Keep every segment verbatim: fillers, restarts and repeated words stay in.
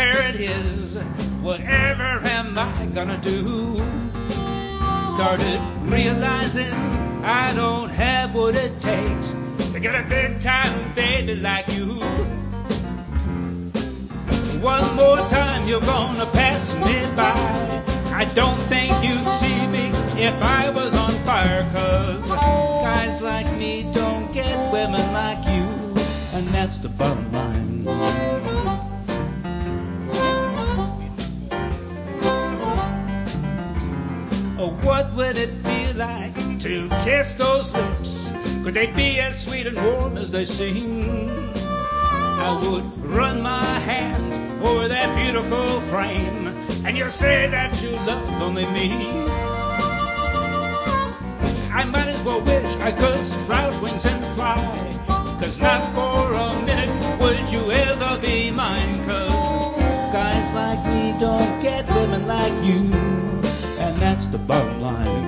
where it is. Whatever am I gonna do? Started realizing I don't have what it takes to get a big time baby like you. One more time you're gonna pass me by. I don't think you'd see me if I was on fire, 'cause guys like me don't get women like you, and that's the bottom line. Oh, what would it feel like to kiss those lips? Could they be as sweet and warm as they seem? I would run my hand over that beautiful frame, and you say that you love only me. I might as well wish I could sprout wings and fly, 'cause not for a minute would you ever be mine, 'cause guys like me don't get women like you, and that's the bottom line.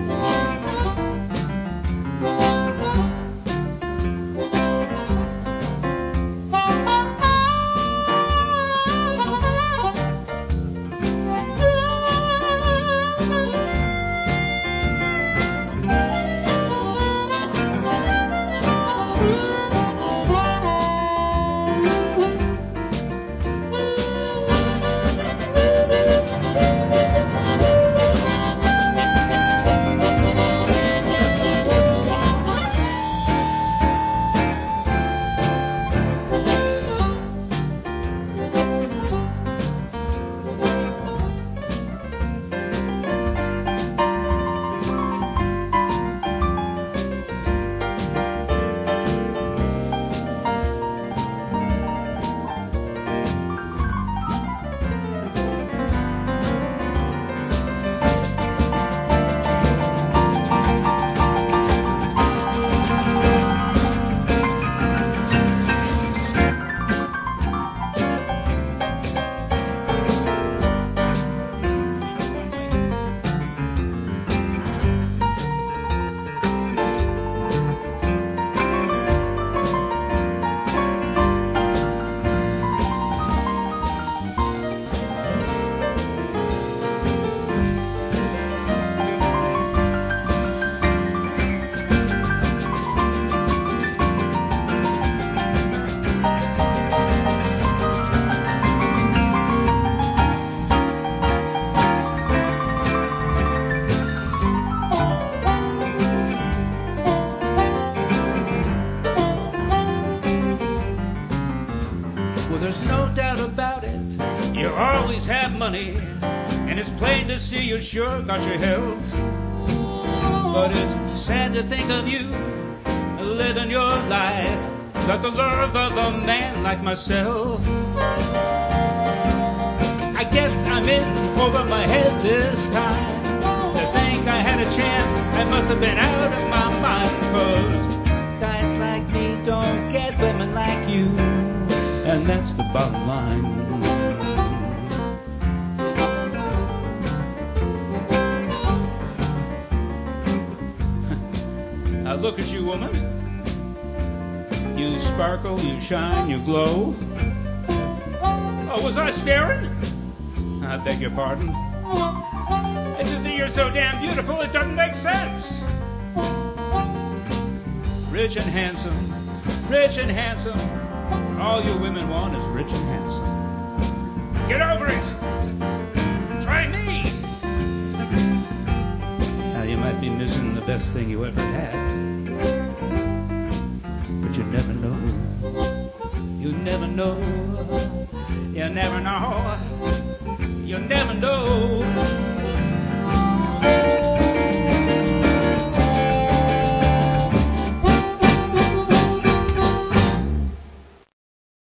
Money, and it's plain to see you sure got your health. But it's sad to think of you living your life without the love of a man like myself. I guess I'm in over my head this time. To think I had a chance, I must have been out of my mind, 'cause guys like me don't get women like you, and that's the bottom line. Look at you, woman. You sparkle, you shine, you glow. Oh, was I staring? I beg your pardon. I just think you're so damn beautiful it doesn't make sense. Rich and handsome, rich and handsome. All you women want is rich and handsome. Get over it. Try me. Now you might be missing the best thing you ever had. But you never know, you never know, you never know, you never know.